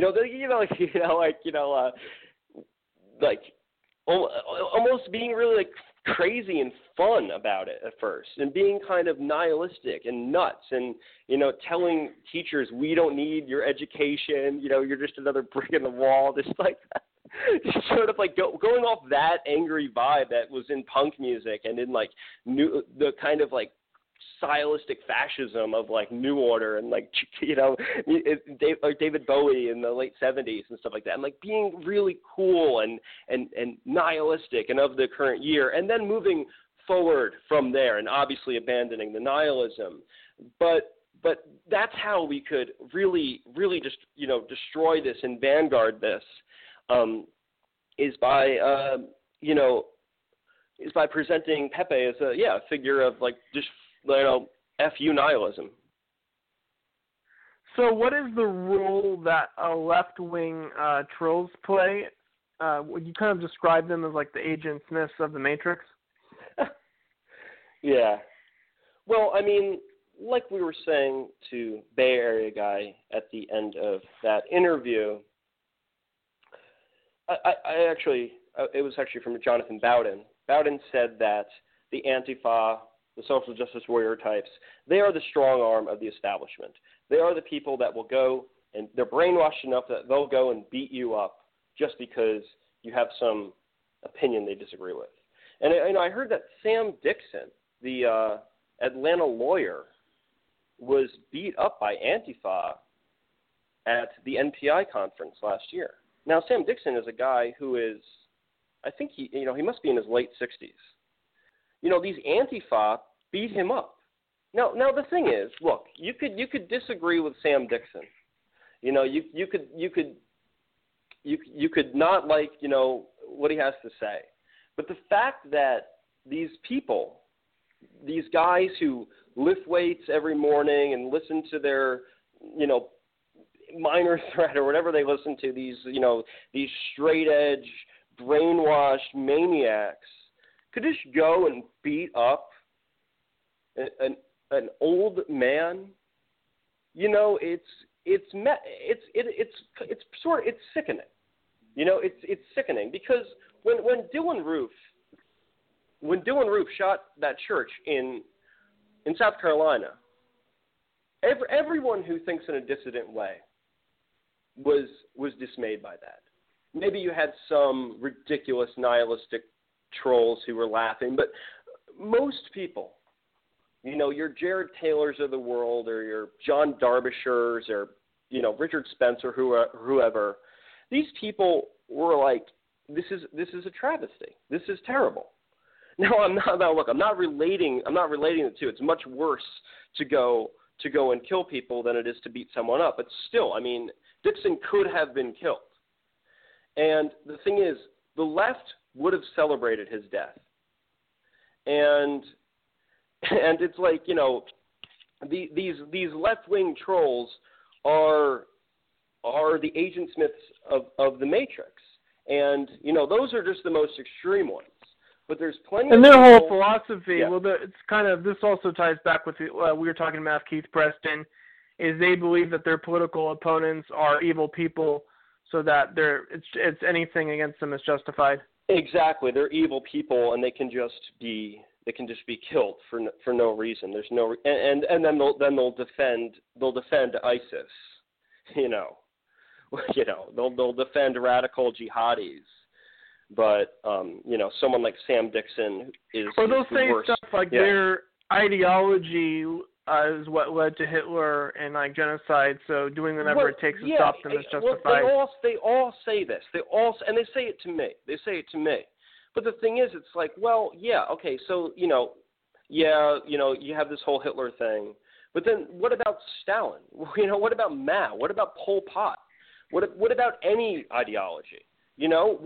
like almost being really like crazy and fun about it at first, and being kind of nihilistic and nuts, and telling teachers, we don't need your education, you're just another brick in the wall, just like just sort of like going off that angry vibe that was in punk music and in like the kind of like stylistic fascism of like New Order and like David Bowie in the late 70s and stuff like that, and like being really cool and nihilistic and of the current year, and then moving forward from there and obviously abandoning the nihilism. But that's how we could really just destroy this and vanguard this, is by presenting Pepe as a figure of like just F-U nihilism. So what is the role that left-wing trolls play? Would you kind of describe them as like the Agent Smiths of the Matrix? Yeah. Well, I mean, like we were saying to Bay Area Guy at the end of that interview, I actually, it was actually from Jonathan Bowden. Bowden said that the Antifa, the social justice warrior types, they are the strong arm of the establishment. They are the people that will go, and they're brainwashed enough that they'll go and beat you up just because you have some opinion they disagree with. And I heard that Sam Dixon, the Atlanta lawyer, was beat up by Antifa at the NPI conference last year. Now, Sam Dixon is a guy who is, I think he must be in his late 60s. These Antifa beat him up. Now the thing is, look, you could disagree with Sam Dixon. You could not like, what he has to say. But the fact that these people, these guys who lift weights every morning and listen to their, Minor Threat or whatever they listen to, these straight edge, brainwashed maniacs, could just go and beat up an old man, it's sickening. It's sickening because when Dylan Roof shot that church in South Carolina, everyone who thinks in a dissident way was dismayed by that. Maybe you had some ridiculous nihilistic trolls who were laughing, but most people, your Jared Taylors of the world, or your John Darbishers, or Richard Spencer, whoever, these people were like, this is a travesty. This is terrible. No, I'm not. No, look, I'm not relating the two. It's much worse to go and kill people than it is to beat someone up. But still, I mean, Dixon could have been killed. And the thing is, the left would have celebrated his death. And it's like, you know, these left-wing trolls are the Agent Smiths of the Matrix. And, you know, those are just the most extreme ones. But there's plenty and of their whole people, philosophy, yeah. well, it's kind of, this also ties back with, we were talking about Keith Preston, is they believe that their political opponents are evil people, so that it's anything against them is justified. Exactly, they're evil people, and they can just be killed for no reason. There's no and then they'll defend ISIS, you know, they'll defend radical jihadis. But you know, someone like Sam Dixon is. Or they'll say worst. Stuff like their ideology is what led to Hitler and like genocide. So doing whatever it takes to stop them is justified. Well, they all say this. And they say it to me. But the thing is, it's like, well, yeah, okay, so you have this whole Hitler thing. But then what about Stalin? You know, what about Mao? What about Pol Pot? What about any ideology? You know,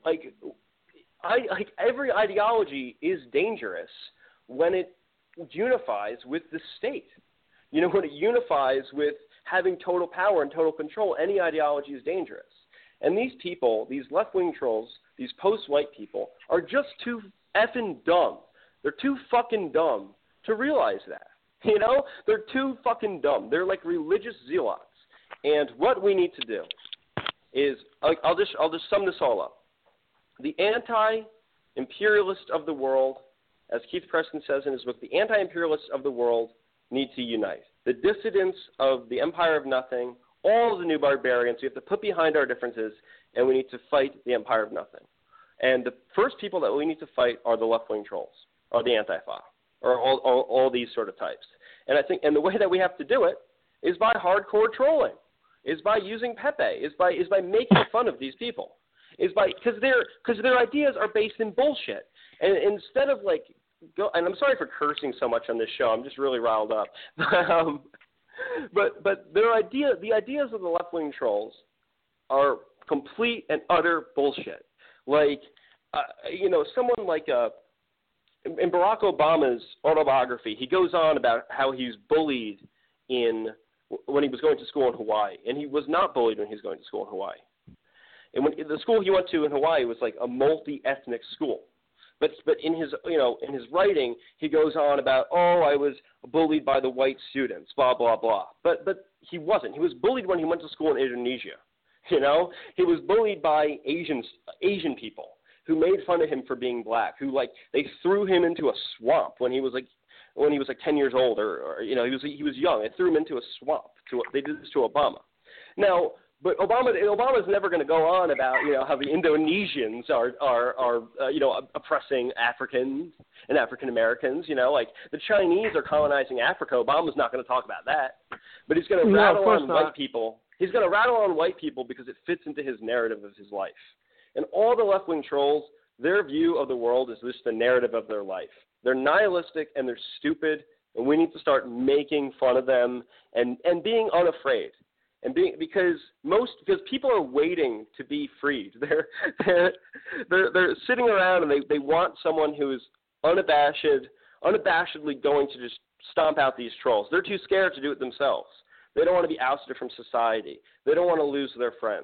every ideology is dangerous when it unifies with the state. You know, when it unifies with having total power and total control, any ideology is dangerous. And these people, these left-wing trolls, these post-white people, are just too effing dumb. They're too fucking dumb to realize that. You know, they're too fucking dumb. They're like religious zealots. And what we need to do is, I'll just sum this all up. The anti-imperialists of the world, as Keith Preston says in his book, the anti-imperialists of the world need to unite. The dissidents of the Empire of Nothing, all of the new barbarians, we have to put behind our differences, and we need to fight the Empire of Nothing. And the first people that we need to fight are the left-wing trolls, or the Antifa, or all these sort of types. And I think, and the way that we have to do it is by hardcore trolling. Is by using Pepe, is by making fun of these people, because their ideas are based in bullshit. And instead of and I'm sorry for cursing so much on this show, I'm just really riled up. But the ideas of the left wing trolls are complete and utter bullshit. Like, you know, someone like in Barack Obama's autobiography, he goes on about how he's bullied when he was going to school in Hawaii, and he was not bullied when he was going to school in Hawaii. And when the school he went to in Hawaii was like a multi-ethnic school. But in his writing, he goes on about, I was bullied by the white students, blah blah blah. But he wasn't. He was bullied when he went to school in Indonesia. You know, he was bullied by Asian people who made fun of him for being black. Who they threw him into a swamp when he was 10 years old, or you know, he was young. They threw him into a swamp. They did this to Obama. Now, but Obama's never going to go on about, you know, how the Indonesians are you know, oppressing Africans and African Americans. You know, like the Chinese are colonizing Africa. Obama's not going to talk about that. But he's going to rattle on white people. He's going to rattle on white people because it fits into his narrative of his life. And all the left-wing trolls, their view of the world is just the narrative of their life. They're nihilistic and they're stupid, and we need to start making fun of them and being unafraid. And because people are waiting to be freed. They're sitting around and they want someone who is unabashedly going to just stomp out these trolls. They're too scared to do it themselves. They don't want to be ousted from society. They don't want to lose their friends.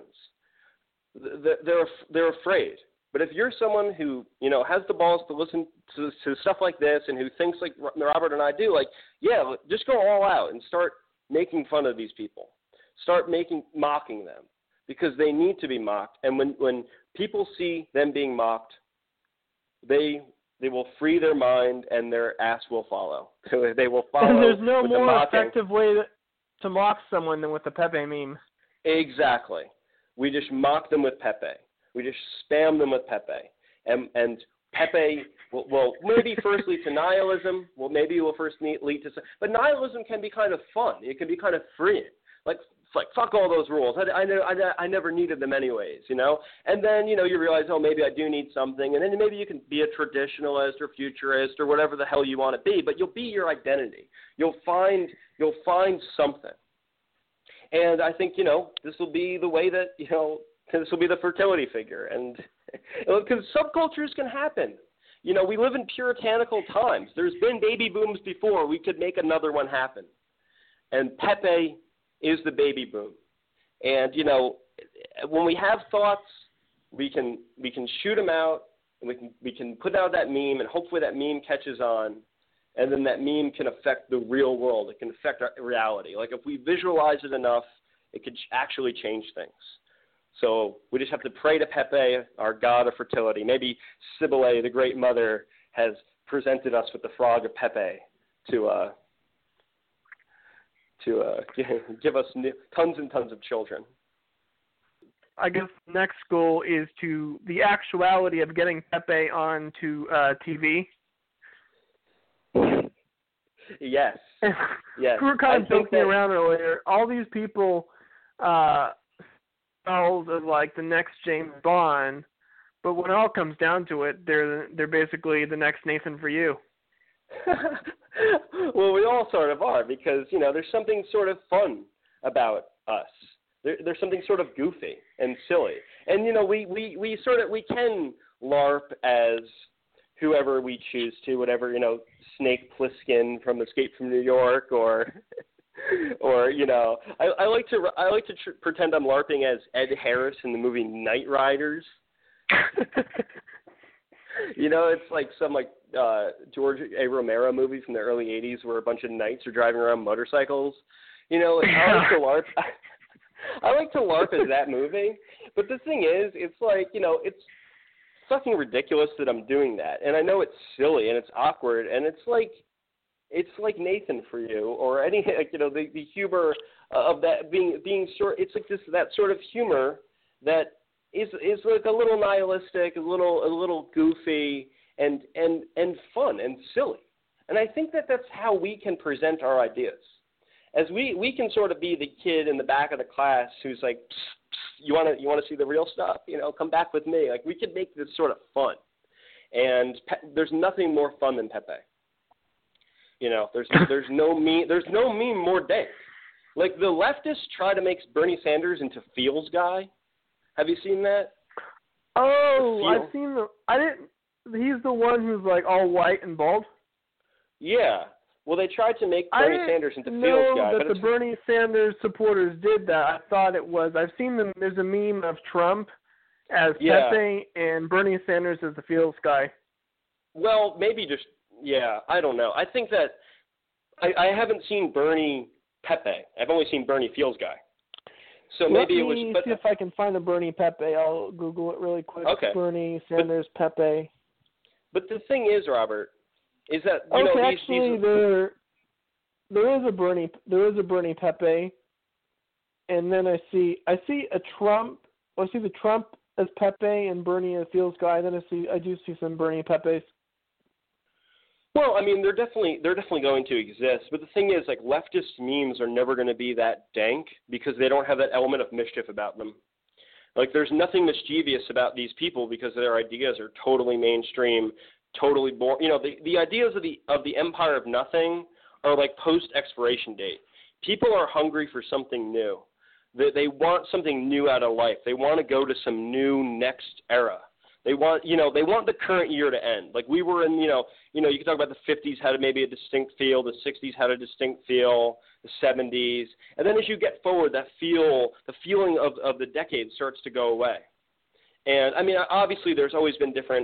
They're afraid. But if you're someone who, you know, has the balls to listen to stuff like this and who thinks like Robert and I do, just go all out and start making fun of these people. Start mocking them, because they need to be mocked. And when people see them being mocked, they will free their mind and their ass will follow. They will follow. And there's no with more the mocking. effective way to mock someone than with the Pepe meme. Exactly. We just mock them with Pepe. We just spam them with Pepe. And Pepe will maybe first lead to nihilism. Well, maybe it will first lead to... But nihilism can be kind of fun. It can be kind of freeing. Like, It's like, fuck all those rules. I never needed them anyways, you know? And then, you know, you realize, oh, maybe I do need something. And then maybe you can be a traditionalist or futurist or whatever the hell you want to be, but you'll be your identity. You'll find something. And I think, you know, this will be the way that, you know, this will be the fertility figure. And because subcultures can happen. You know, we live in puritanical times. There's been baby booms before. We could make another one happen. And Pepe is the baby boom. And, you know, when we have thoughts, we can shoot them out, and we can put out that meme, and hopefully that meme catches on, and then that meme can affect the real world. It can affect our reality. Like, if we visualize it enough, it could actually change things. So we just have to pray to Pepe, our god of fertility. Maybe Cybele, the great mother, has presented us with the frog of Pepe to give us tons and tons of children. I guess the next goal is the actuality of getting Pepe onto TV. Yes. Yes. We were kind of joking around earlier. All these people as like the next James Bond, but when it all comes down to it, they're basically the next Nathan for you. Well, we all sort of are, because, you know, there's something sort of fun about us. There's something sort of goofy and silly, and, you know, we can LARP as whoever we choose to, whatever, you know, Snake Plissken from Escape from New York, or you know, I like to pretend I'm LARPing as Ed Harris in the movie Knight Riders. You know, it's like some George A. Romero movie from the early '80s where a bunch of knights are driving around motorcycles. You know, I like to LARP. I like to LARP as that movie, but the thing is, it's like, you know, it's fucking ridiculous that I'm doing that, and I know it's silly and it's awkward, and it's like Nathan for you, or any, like, you know, the humor of that being sort. It's like that sort of humor that is like a little nihilistic, a little goofy, and fun and silly. And I think that's how we can present our ideas. As we can sort of be the kid in the back of the class who's like, psst, you want to see the real stuff? You know, come back with me. Like, we could make this sort of fun. And there's nothing more fun than Pepe. You know, there's no meme more dank. Like, the leftists try to make Bernie Sanders into feels guy. Have you seen that? Oh, I've seen he's the one who's like all white and bald. Yeah. Well, they tried to make Bernie Sanders into feels guy. But the Bernie Sanders supporters did that. I thought it was. I've seen them. There's a meme of Trump as Pepe and Bernie Sanders as the feels guy. Well, maybe just, yeah, I don't know. I think that I haven't seen Bernie Pepe. I've only seen Bernie feels guy. So maybe it was. Let me see if I can find a Bernie Pepe. I'll Google it really quick. Okay. Bernie Sanders Pepe. But the thing is, Robert, is that, you know, actually there is a Bernie Pepe, and then I see a Trump. I see the Trump as Pepe and Bernie as feels guy. Then I do see some Bernie Pepes. Well, I mean, they're definitely going to exist, but the thing is, like, leftist memes are never going to be that dank because they don't have that element of mischief about them. Like, there's nothing mischievous about these people because their ideas are totally mainstream, totally boring. You know, the ideas of the empire of nothing are like post-expiration date. People are hungry for something new. They want something new out of life. They want to go to some new next era. They want the current year to end. Like, we were in, you can talk about the 50s had maybe a distinct feel, the 60s had a distinct feel, the 70s. And then as you get forward, the feeling of the decade starts to go away. And, I mean, obviously there's always been different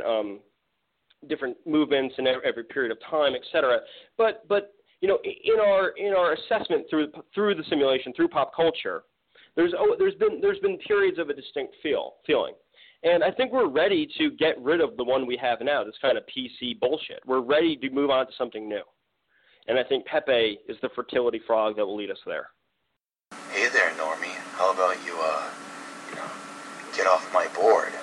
movements in every period of time, et cetera. But you know, in our assessment through the simulation, through pop culture, there's been periods of a distinct feeling. And I think we're ready to get rid of the one we have now, this kind of PC bullshit. We're ready to move on to something new. And I think Pepe is the fertility frog that will lead us there. Hey there, Normie. How about you, get off my board?